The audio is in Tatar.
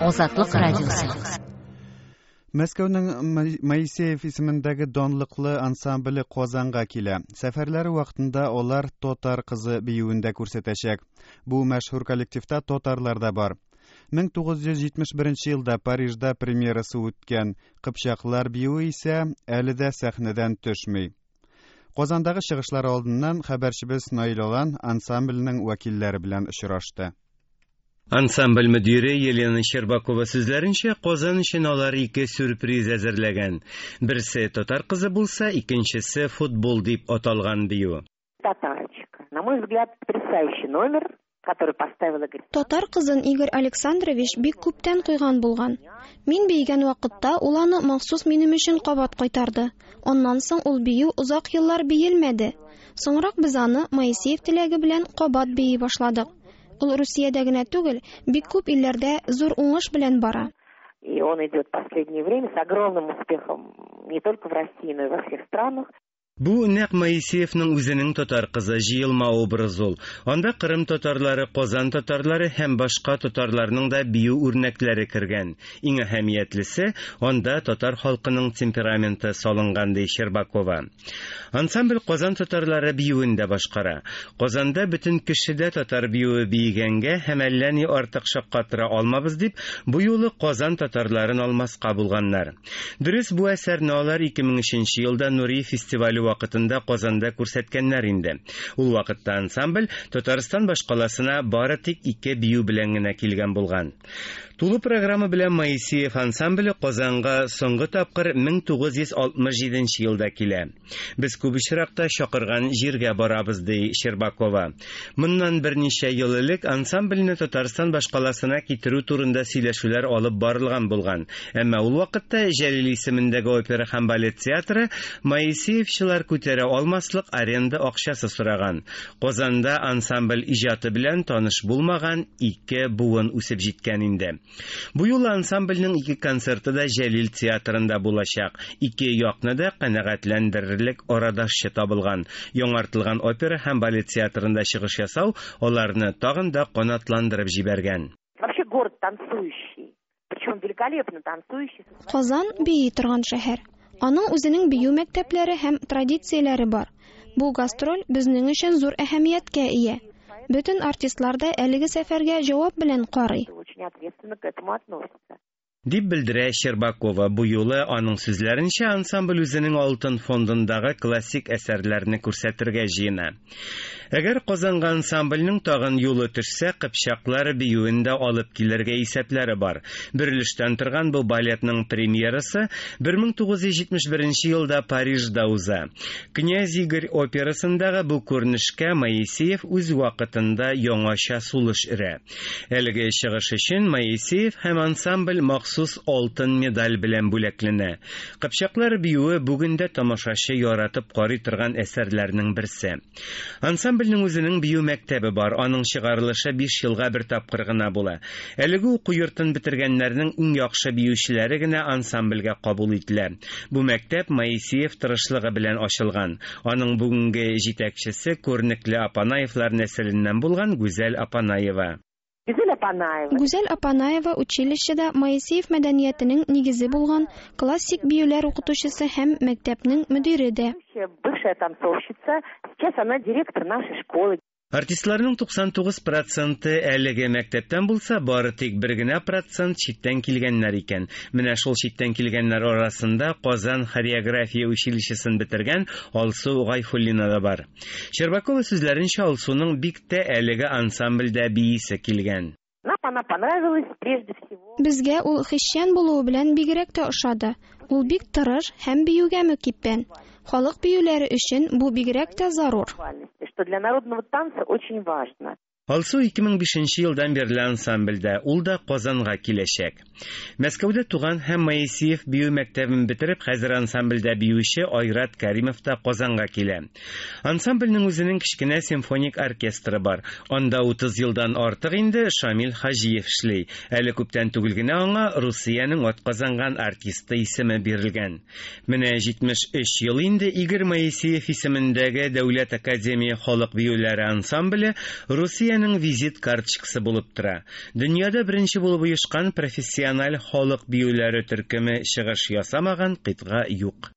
Азатлык радиосы. Мәскәүнең Моисеев исемендәге данлыклы ансамбле Казанга килә. Сәфәрләре вакытында алар Тотар кызы биюендә күрсәтәчәк. Бу мәшһүр коллективта татарлар да бар. 1971 елда Парижда премьерасы үткән Кыпчаклар биюе исә әле дә сәхнәдән төшми. Казандагы чыгышлар алдыннан хәбәрчебез Наил Алан ансамбльнең вәкилләре белән очрашты. Ансамбль мөдире Елена Щербакова сүзләренчә, Казан өчен алар ике сюрприз әзерләгән. Берсе татар кызы булса, икенчесе футбол дип аталган бию. Татарочка. На мой взгляд, потрясающий номер, который поставила Григорий. Татар кызын Игорь Александрович бик күптән куйган булган. Мин бейгән вакытта ул аны махсус минем өчен кабат кайтарды. Аннан соң ул бию узак еллар биелмәде. Соңрак без аны Моисеев теләге белән кабат бии башладык. Ул Русиядә генә түгел, бик күп илләрдә зур уңыш белән бара. И он идет в последнее время с огромным успехом не только в России, но и во всех странах. Бу нәкъ Моисеевның үзенең татар кызы җыелма образы ул. Анда Кырым татарлары, Казан татарлары һәм башка татарларның да бию үрнәкләре кергән. Иң әһәмиятлесе, анда татар халкының темпераменты салынган ди Щербакова. Ансамбль Казан татарлары биюендә башкара. Казанда бөтен кеше дә татар биюе биегәнгә һәм әллә ни артык шаккатыра алмабыз дип, бу юлы Казан татарларын алмаска булганнар. Дөрес, бу әсәрне алар 2003 елда Нури фестивале вакытында Казанда күрсәткәннәр инде. Ул вакытта ансамбль Татарстан башкаласына бары тик 2 бию белән генә килгән булган. Тулы программа белән Моисеев ансамбле Казанга соңгы тапкыр 1967 елда килә. Без күп очракта чакырган җиргә барабыз ди Щербакова. Моннан берничә ел элек ансамбльне Татарстан башкаласына китерү турында сөйләшүләр алып барылган булган. Әмма ул вакытта Җәлил исемендәге опера һәм балет театры Моисеевчылар күтәрә алмаслык аренда акчасы сораган. Казанда ансамбль иҗаты белән таныш булмаган 2 буын үсеп җиткән инде. Бу юлы ансамбльнең 2 концерты да Җәлил театрында булачак. 2 якны да канәгатьләндерерлек арадашчы табылган. Яңартылган опера һәм балет театрында чыгыш ясау аларны тагын да канатландырып җибәргән. Вообще город танцующий. Причем великолепно танцующий. Казан бии торган шәһәр. Аның үзенең бию мәктәпләре һәм традицияләре бар. Бу гастроль безнең өчен зур әһәмияткә ия. Бөтен артистлар да әлеге сәфәргә җавап белән карый. Дип белдерә Щербакова. Бу юлы аның сүзләренчә ансамбль үзенең алтын фондындагы классик әсәрләрне күрсәтергә җыена. Әгәр Казанга ансамбльнең тагын юлы төшсә, Кыпчаклар биюендә алып килергә исәпләре бар. Берлештән торган бу балетның премьерасы 1971 елда Парижда уза. Князь Игорь операсындагы бу күренешкә Моисеев үз вакытында яңача сулыш өрә. Әлеге чыгыш өчен Моисеев һәм ансамбль махсус алтын медаль белән бүләкләнә. Кыпчаклар биюе бүгендә тамашачы яратып карый торган әсәрләрнең берсе. Ансамбльнең үзенең бию мәктәбе бар. Аның чыгарылышы 5 елга бер тапкыр гына була. Әлеге уку йортын бетергәннәрнең иң яхшы биючеләре генә ансамбльгә кабул ителә. Бу мәктәп Моисеев тырышлыгы белән ачылган. Аның бүгенге җитәкчесе күренекле Апанаевлар нәселеннән булган Гүзәл Апанаева. Гүзәл Апанаева училищеда Моисеев мәдәниятенең нигезе булган классик биюләр укытучысы һәм мәктәпнең мөдире дә. Бывшая танцовщица, сейчас она директор нашей школы. Артистларның 99% әлеге мәктәптән булса, бары тик 1% читтән килгәннәр икән. Менә шул читтән килгәннәр арасында Казан хореография училищесын бетергән Алсу Гайфуллина да бар. Щербакова сүзләренчә, Алсуның бик тә әлеге ансамбльдә биисе килгән. Она понравилась прежде всего. Безгә ул христиан булуы белән бигрәк тә ошады. Ул бик тырыш һәм биюгә мөкиббән. Халык биюләре өчен бу бигрәк тә зарур. Что для народного танца очень важно. Алсу 2005 елдан бирле ансамбльдә, ул да Казанга киләчәк. Мәскәүдә туган һәм Моисеев бию мәктәбен бетереп, хәзер ансамбльдә биюче Айрат Кәримов та Казанга килә. Ансамбльнең үзенең кечкенә симфоник оркестры бар. Анда 30 елдан артык инде Шамил Хаҗиев эшли. Әле күптән түгел генә аңа Русиянең атказанган артисты исеме бирелгән. Менә 73 ел инде Игорь Моисеев исемендәге Дәүләт академия халык биюләре ансамбле Русия Россиянең визит карточкасы булып тора. Дөньяда беренче булып оешкан профессиональ халык биюләре төркеме чыгыш ясамаган кыйтга юк.